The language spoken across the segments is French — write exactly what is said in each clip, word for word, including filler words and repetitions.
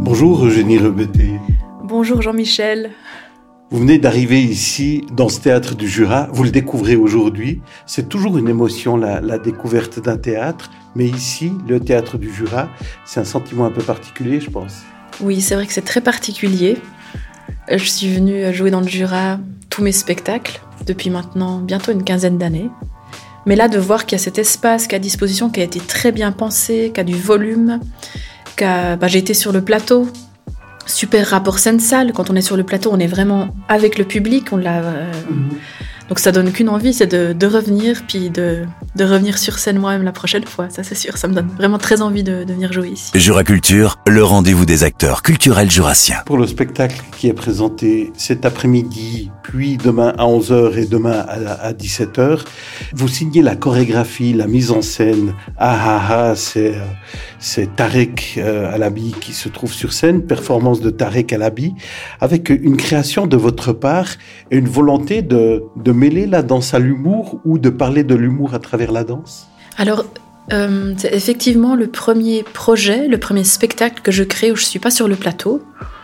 Bonjour Eugénie Rebetté. Bonjour Jean-Michel. Vous venez d'arriver ici, dans ce théâtre du Jura. Vous le découvrez aujourd'hui. C'est toujours une émotion, la, la découverte d'un théâtre. Mais ici, le théâtre du Jura, c'est un sentiment un peu particulier, je pense. Oui, c'est vrai que c'est très particulier. Je suis venue jouer dans le Jura tous mes spectacles, depuis maintenant bientôt une quinzaine d'années. Mais là, de voir qu'il y a cet espace qui est à disposition, qui a été très bien pensé, qui a du volume, qu'a... Bah, j'ai été sur le plateau. Super rapport scène-salle. Quand on est sur le plateau, on est vraiment avec le public. On l'a, euh... mmh. Donc ça donne qu'une envie, c'est de, de revenir, puis de, de revenir sur scène moi-même la prochaine fois. Ça, c'est sûr, ça me donne vraiment très envie de, de venir jouer ici. Jura Culture, le rendez-vous des acteurs culturels jurassiens. Pour le spectacle qui est présenté cet après-midi, puis demain à onze heures et demain à, à dix-sept heures, vous signez la chorégraphie, la mise en scène. Ah ah ah, c'est, c'est Tarek euh, Alabi qui se trouve sur scène, performance de Tarek Alabi, avec une création de votre part et une volonté de, de mêler la danse à l'humour ou de parler de l'humour à travers la danse? Alors, euh, c'est effectivement le premier projet, le premier spectacle que je crée où je ne suis pas sur le plateau.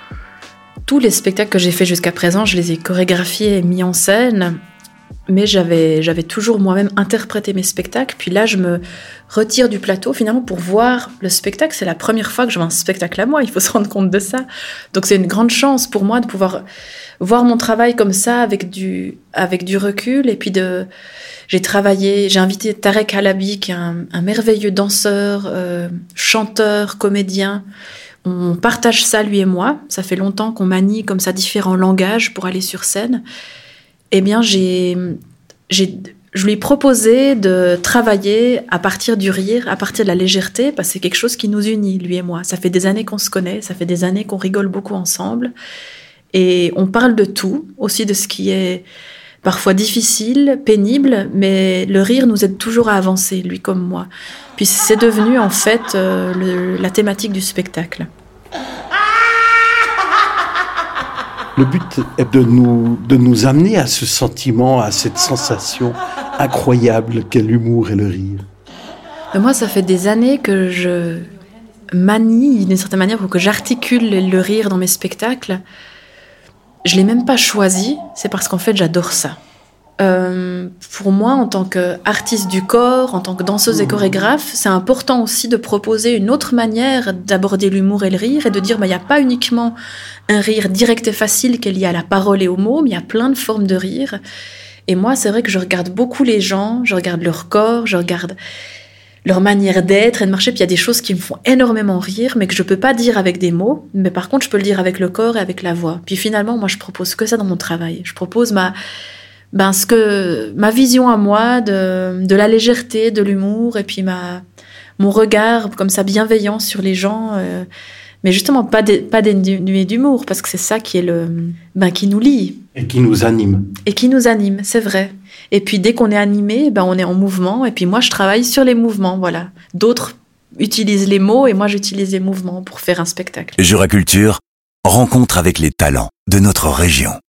Tous les spectacles que j'ai faits jusqu'à présent, je les ai chorégraphiés et mis en scène, mais j'avais, j'avais toujours moi-même interprété mes spectacles. Puis là, je me retire du plateau finalement pour voir le spectacle. C'est la première fois que je vois un spectacle à moi, il faut se rendre compte de ça. Donc c'est une grande chance pour moi de pouvoir voir mon travail comme ça, avec du, avec du recul. Et puis de, j'ai travaillé, j'ai invité Tarek Alabi, qui est un, un merveilleux danseur, euh, chanteur, comédien. On partage ça, lui et moi. Ça fait longtemps qu'on manie comme ça différents langages pour aller sur scène. Eh bien, j'ai, j'ai, je lui ai proposé de travailler à partir du rire, à partir de la légèreté, parce que c'est quelque chose qui nous unit, lui et moi. Ça fait des années qu'on se connaît, ça fait des années qu'on rigole beaucoup ensemble. Et on parle de tout, aussi de ce qui est parfois difficile, pénible, mais le rire nous aide toujours à avancer, lui comme moi. Puis c'est devenu en fait euh, le, la thématique du spectacle. Le but est de nous, de nous amener à ce sentiment, à cette sensation incroyable qu'est l'humour et le rire. Mais moi, ça fait des années que je manie, d'une certaine manière, ou que j'articule le rire dans mes spectacles. Je ne l'ai même pas choisi, c'est parce qu'en fait, j'adore ça. Euh, pour moi, en tant qu'artiste du corps, en tant que danseuse et chorégraphe, c'est important aussi de proposer une autre manière d'aborder l'humour et le rire et de dire, bah, il n'y a pas uniquement un rire direct et facile qui est lié à la parole et aux mots, mais il y a plein de formes de rire. Et moi, c'est vrai que je regarde beaucoup les gens, je regarde leur corps, je regarde leur manière d'être et de marcher, puis il y a des choses qui me font énormément rire, mais que je peux pas dire avec des mots, mais par contre, je peux le dire avec le corps et avec la voix. Puis finalement, moi, je propose que ça dans mon travail. Je propose ma... Ben, ce que, ma vision à moi de, de la légèreté, de l'humour, et puis ma, mon regard comme ça bienveillant sur les gens, euh, mais justement pas, dé, pas dénué d'humour, parce que c'est ça qui est le, ben, qui nous lie. Et qui nous anime. Et qui nous anime, c'est vrai. Et puis dès qu'on est animé, ben, on est en mouvement, et puis moi je travaille sur les mouvements, voilà. D'autres utilisent les mots, et moi j'utilise les mouvements pour faire un spectacle. Jura Culture, rencontre avec les talents de notre région.